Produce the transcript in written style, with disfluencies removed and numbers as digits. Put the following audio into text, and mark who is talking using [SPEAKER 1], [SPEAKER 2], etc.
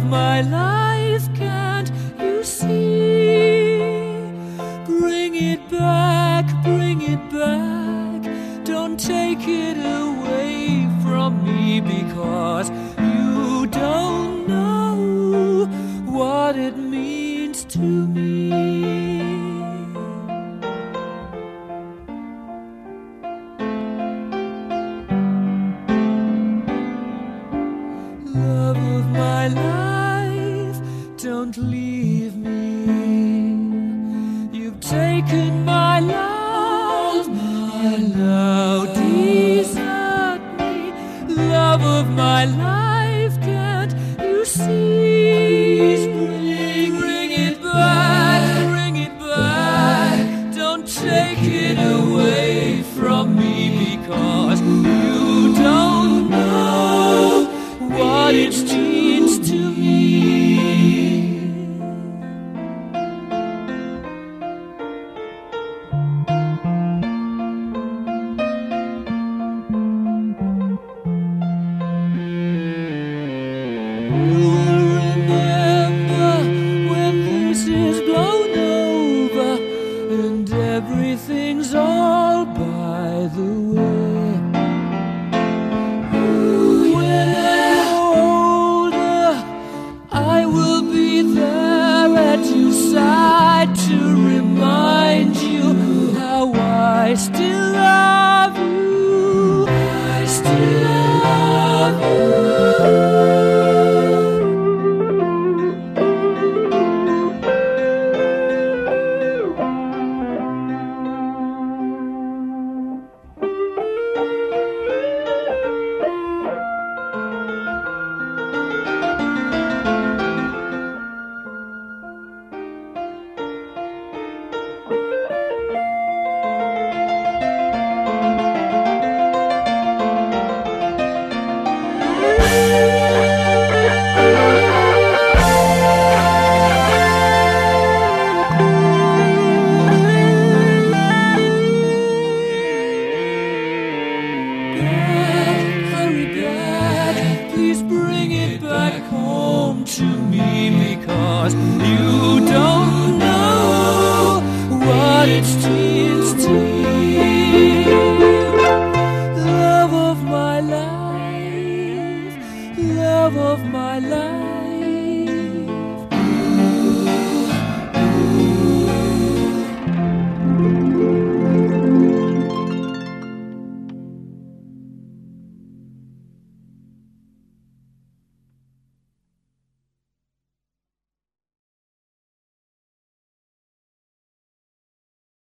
[SPEAKER 1] my life, can't you see? Bring it back, bring it back. Don't take it away from me, because you don't know what it means to me. Love of my life, don't leave me. You've taken my love, and now desert me. Love of my life, can't you see? Bring it back, bring it back. Don't take it away from me, because you don't know what it means to me. You'll remember when this is blown over and everything's all by the way. When I'm older, I will be there at your side to remind you how I still love you. I still love you. Please bring it back home to me, because you don't know what it's to